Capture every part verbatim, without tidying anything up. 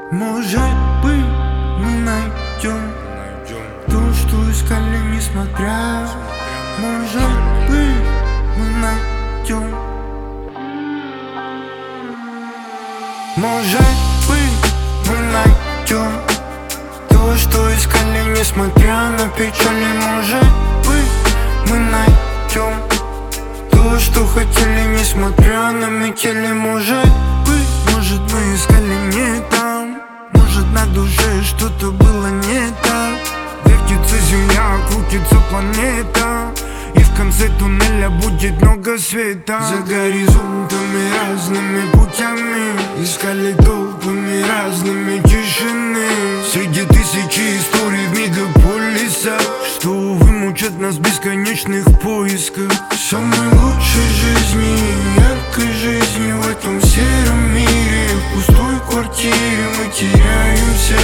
Может быть, мы найдем то, что искали, несмотря. Может быть, мы найдем. Может быть, мы найдем то, что искали, несмотря на печали. Может быть, мы найдем то, что хотели, несмотря на метели. Может быть, может мы искали не там. Может на душе что-то было не так. Вертится земля, крутится планета, и в конце туннеля будет много света. За горизонтами разными путями искали толпами разными тишины. Среди тысячи историй в мегаполисах, что вымучат нас в бесконечных поисках самой лучшей жизни, яркой жизни в этом сером мире. В пустой квартире мы теряемся.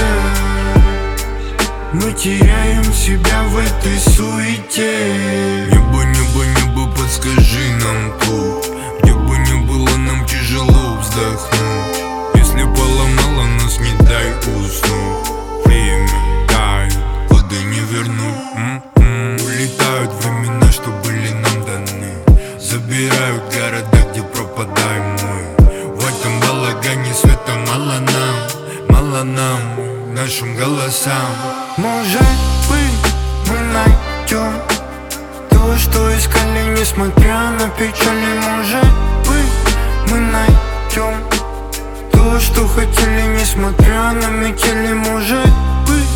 Мы теряем себя в этой суете. Небо, небо, небо, подскажи нам путь. Где бы ни было, нам тяжело вздохнуть. Если поломало нас, не дай уснуть. Время тает, годы не вернуть. М-м. Улетают времена, что были нам даны. Забирают города, где пропадаем мы. В этом балагане света мало нам, мало нам, нашим голосам. Может быть, мы найдем то, что искали, несмотря на печали. Может быть, мы найдем то, что хотели, несмотря на метели. Может быть,